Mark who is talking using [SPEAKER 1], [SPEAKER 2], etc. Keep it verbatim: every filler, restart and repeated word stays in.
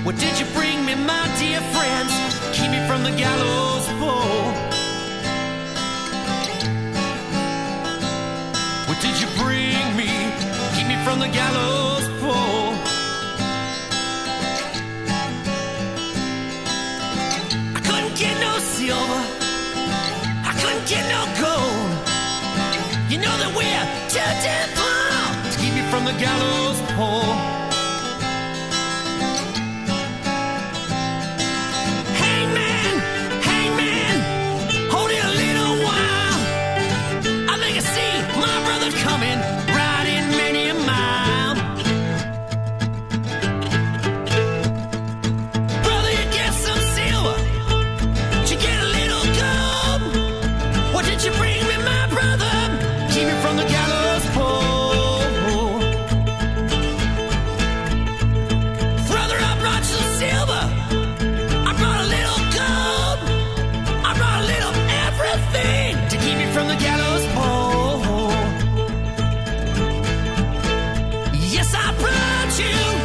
[SPEAKER 1] What did you bring me, my dear friends? Keep me from the gallows pole. What did you bring me? Keep me from the gallows pole. I couldn't get no silver, I couldn't get no gold. You know that we're too damn poor to keep me from the gallows pole. Hangman, hangman, hold it a little while. I think I see my brother coming, riding many a mile. Brother, you get some silver, did you get a little gold? What did you bring me, my brother? Keep me from the gallows pole. Brother, I brought you some silver, I brought a little gold, I brought a little everything to keep me from the gallows pole. Yes, I brought you